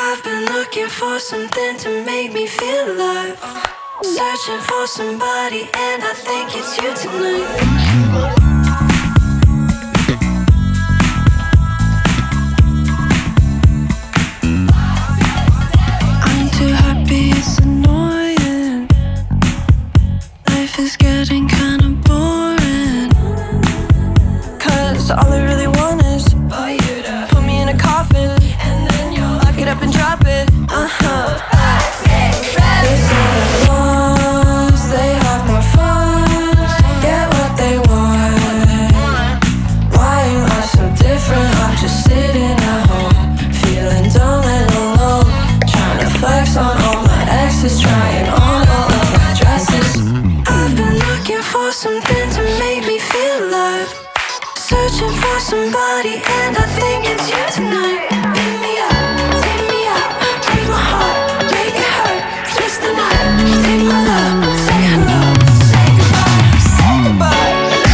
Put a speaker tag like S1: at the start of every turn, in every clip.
S1: I've been looking for something to make me feel alive. Searching for somebody, and I think it's you tonight. I'm too happy, it's annoying. Life is getting kinda boring. 'Cause all I really want is for you to put me in a coffin, and then you'll lock it up and drop it. They say that ones, they have more fun, get what they want. Why am I so different? I'm just sitting at home, feeling dumb and alone, trying to flex on all my exes, trying on all of my dresses. I've been looking for something to make me feel alive. Searching for somebody, and I think it's you tonight. Pick me up, take me out, break my heart, make it hurt, twist the night, take my love, say hello, say goodbye, say goodbye.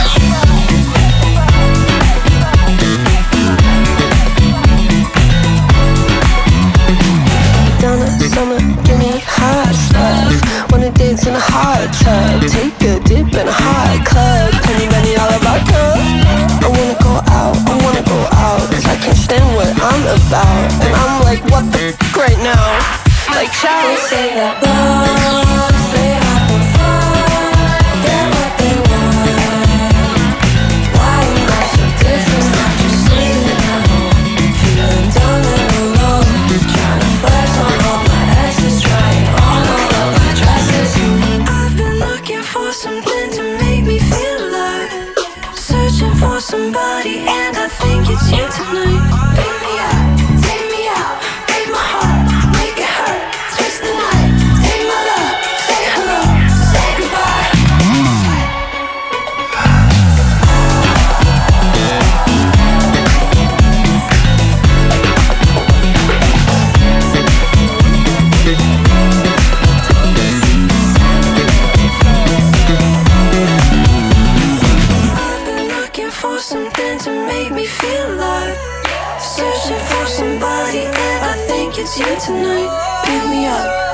S1: Down the summer, give me hot stuff. Wanna dance in a hot tub, take a dip in a hot club. Penny Benny all about cup. I wanna go out, I wanna go out, 'cause I can't stand what I'm about. And I'm like, what the f*** right now? Like, child, they say that boys, they have more fun, get what they want. Why am I so different? I'm just sitting at home, feeling dumb and alone, trying to flex on all my exes, trying on all of my dresses. I've been looking for something to make me feel alive. Searching for somebody, and I think it's you tonight. Pick me up, take me out, break my heart, make it hurt, twist the night, take my love, say hello, say goodbye. I've been looking for something to make me feel alive. Searching for somebody, and I think it's you tonight. Pick me up,